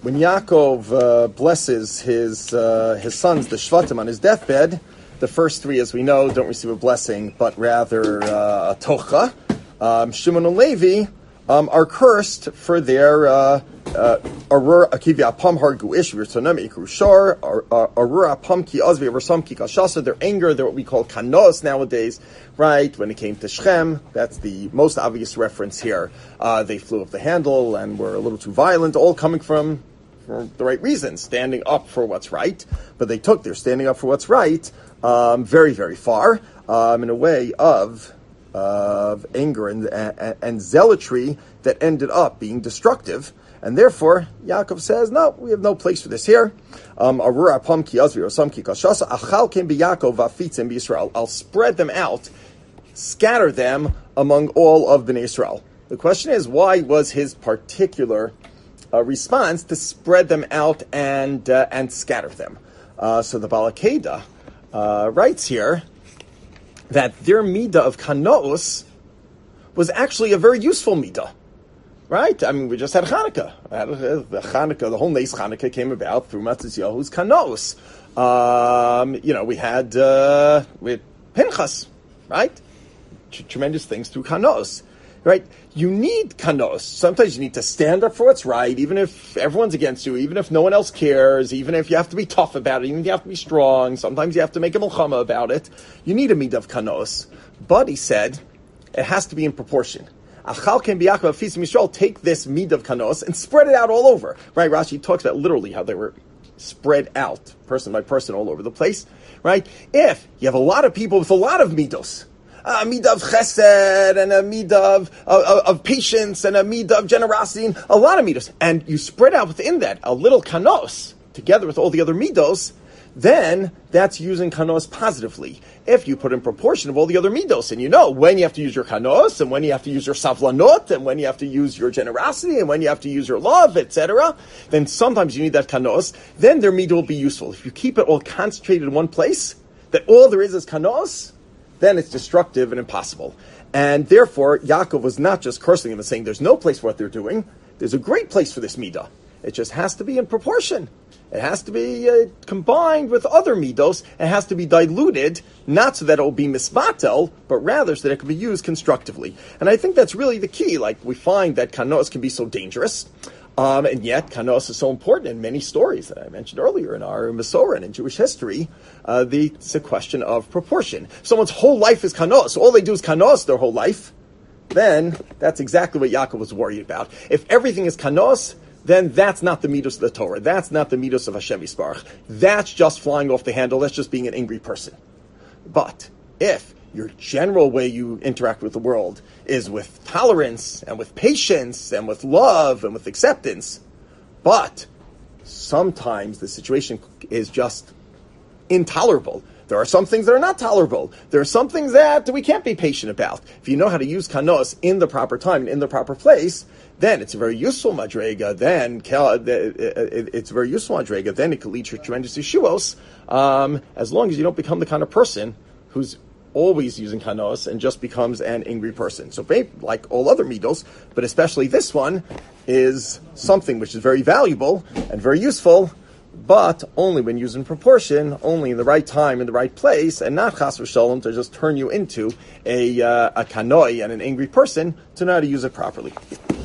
when Yaakov blesses his sons, the Shvatim, on his deathbed, the first three, as we know, don't receive a blessing, but rather a tocha. Shimon and Levi are cursed for their arur akivi apam hargu ish v'rtzonam ikru shar arur apam ki azvi versam ki kashasa. Their anger, they're what we call kanos nowadays, right? When it came to Shechem, that's the most obvious reference here. They flew off the handle and were a little too violent, all coming from for the right reasons, standing up for what's right. But they took their standing up for what's right very, very far in a way of anger and zealotry that ended up being destructive. And therefore, Yaakov says, no, we have no place for this here. I'll spread them out, scatter them among all of Bnei Israel. The question is, why was his particular response to spread them out and scatter them? So the Bala Keda writes here that their midah of kanos was actually a very useful midah, right? I mean, we just had Hanukkah. The whole Nes Hanukkah came about through Matzis Yahu's kanos. We had Pinchas, right? Tremendous things through kanos, right? You need kanos. Sometimes you need to stand up for what's right, even if everyone's against you, even if no one else cares, even if you have to be tough about it, even if you have to be strong. Sometimes you have to make a milchama about it. You need a midah of kanos. But he said, it has to be in proportion. Achal ken b'Yaakov Afis Yisrael, take this midah of kanos and spread it out all over. Right? Rashi talks about literally how they were spread out, person by person, all over the place. Right? If you have a lot of people with a lot of midos, a midah of chesed, and a midah of patience, and a midah of generosity, and a lot of midos, and you spread out within that a little kanos, together with all the other midos, then that's using kanos positively. If you put in proportion of all the other midos, and you know when you have to use your kanos, and when you have to use your savlanot, and when you have to use your generosity, and when you have to use your love, etc., then sometimes you need that kanos, then their midah will be useful. If you keep it all concentrated in one place, that all there is kanos, then it's destructive and impossible. And therefore, Yaakov was not just cursing them and saying there's no place for what they're doing. There's a great place for this midah. It just has to be in proportion. It has to be combined with other midos. It has to be diluted, not so that it will be misbatel, but rather so that it can be used constructively. And I think that's really the key. Like, we find that kanos can be so dangerous. And yet, kanos is so important in many stories that I mentioned earlier in our Masorah and in Jewish history. It's a question of proportion. If someone's whole life is kanos, all they do is kanos their whole life, then that's exactly what Yaakov was worried about. If everything is kanos, then that's not the midos of the Torah. That's not the midos of Hashem Yisbarach. That's just flying off the handle. That's just being an angry person. But if your general way you interact with the world is with tolerance and with patience and with love and with acceptance, but sometimes the situation is just intolerable. There are some things that are not tolerable. There are some things that we can't be patient about. If you know how to use kanos in the proper time and in the proper place, then it's a very useful madrega. Then it can lead to tremendous yeshuos, as long as you don't become the kind of person who's always using kanos and just becomes an angry person. So, like all other midos, but especially this one, is something which is very valuable and very useful, but only when used in proportion, only in the right time, in the right place, and not chas v'shalom to just turn you into a kanoi and an angry person, to know how to use it properly.